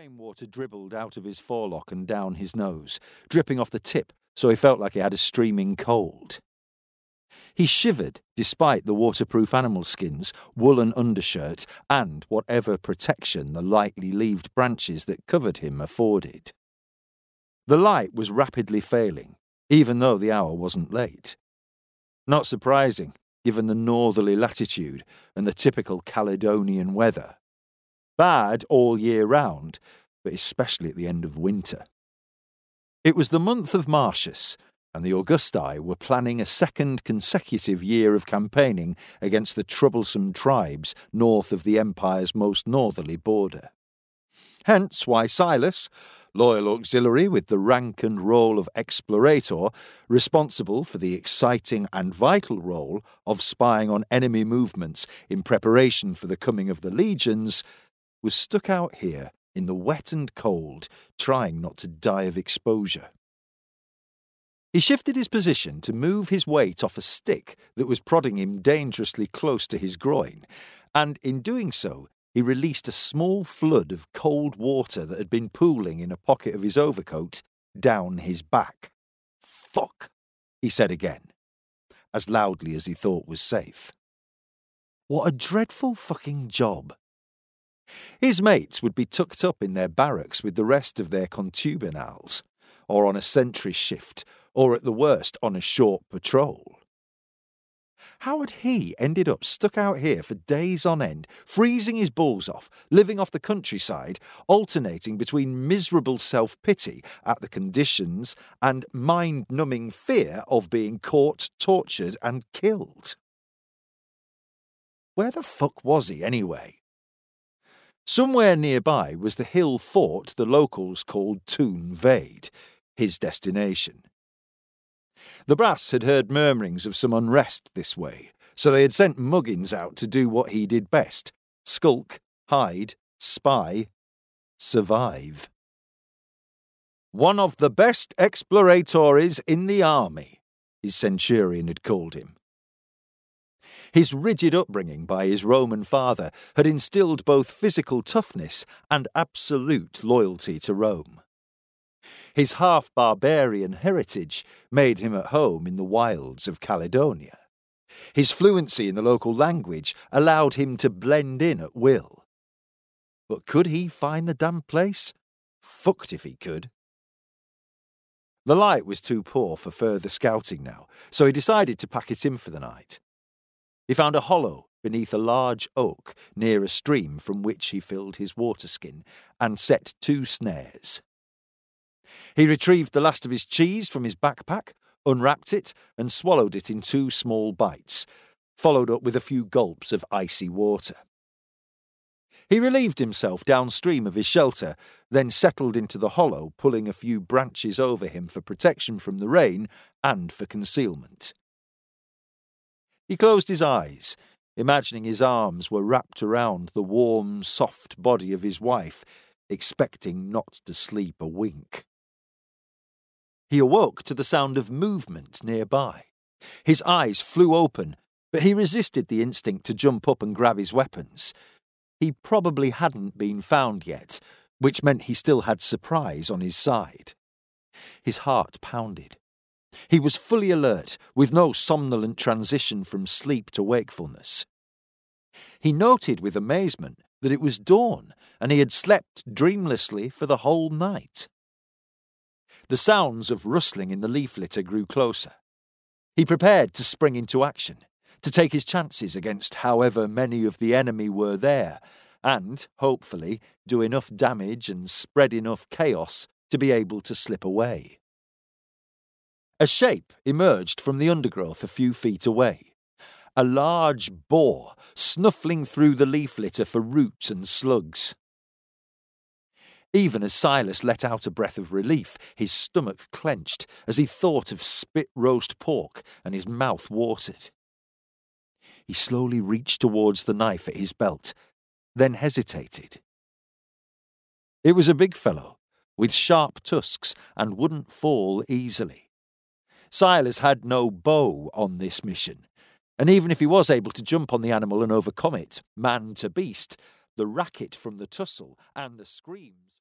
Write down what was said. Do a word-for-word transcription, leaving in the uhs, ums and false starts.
Rainwater dribbled out of his forelock and down his nose, dripping off the tip so he felt like he had a streaming cold. He shivered despite the waterproof animal skins, woolen undershirt, and whatever protection the lightly leaved branches that covered him afforded. The light was rapidly failing, even though the hour wasn't late. Not surprising, given the northerly latitude and the typical Caledonian weather. Bad all year round, but especially at the end of winter. It was the month of Martius, and the Augusti were planning a second consecutive year of campaigning against the troublesome tribes north of the Empire's most northerly border. Hence why Silas, loyal auxiliary with the rank and role of explorator, responsible for the exciting and vital role of spying on enemy movements in preparation for the coming of the legions, was stuck out here in the wet and cold, trying not to die of exposure. He shifted his position to move his weight off a stick that was prodding him dangerously close to his groin, and in doing so, he released a small flood of cold water that had been pooling in a pocket of his overcoat down his back. "Fuck," he said again, as loudly as he thought was safe. What a dreadful fucking job. His mates would be tucked up in their barracks with the rest of their contubernals, or on a sentry shift, or at the worst on a short patrol. How had he ended up stuck out here for days on end, freezing his balls off, living off the countryside, alternating between miserable self-pity at the conditions and mind-numbing fear of being caught, tortured and killed? Where the fuck was he anyway? Somewhere nearby was the hill fort the locals called Toon Vade, his destination. The brass had heard murmurings of some unrest this way, so they had sent Muggins out to do what he did best: skulk, hide, spy, survive. One of the best exploratores in the army, his centurion had called him. His rigid upbringing by his Roman father had instilled both physical toughness and absolute loyalty to Rome. His half-barbarian heritage made him at home in the wilds of Caledonia. His fluency in the local language allowed him to blend in at will. But could he find the damn place? Fucked if he could. The light was too poor for further scouting now, so he decided to pack it in for the night. He found a hollow beneath a large oak near a stream from which he filled his waterskin and set two snares. He retrieved the last of his cheese from his backpack, unwrapped it, and swallowed it in two small bites, followed up with a few gulps of icy water. He relieved himself downstream of his shelter, then settled into the hollow, pulling a few branches over him for protection from the rain and for concealment. He closed his eyes, imagining his arms were wrapped around the warm, soft body of his wife, expecting not to sleep a wink. He awoke to the sound of movement nearby. His eyes flew open, but he resisted the instinct to jump up and grab his weapons. He probably hadn't been found yet, which meant he still had surprise on his side. His heart pounded. He was fully alert, with no somnolent transition from sleep to wakefulness. He noted with amazement that it was dawn, and he had slept dreamlessly for the whole night. The sounds of rustling in the leaf litter grew closer. He prepared to spring into action, to take his chances against however many of the enemy were there, and, hopefully, do enough damage and spread enough chaos to be able to slip away. A shape emerged from the undergrowth a few feet away. A large boar, snuffling through the leaf litter for roots and slugs. Even as Silas let out a breath of relief, his stomach clenched as he thought of spit roast pork and his mouth watered. He slowly reached towards the knife at his belt, then hesitated. It was a big fellow, with sharp tusks, and wouldn't fall easily. Silas had no bow on this mission, and even if he was able to jump on the animal and overcome it, man to beast, the racket from the tussle and the screams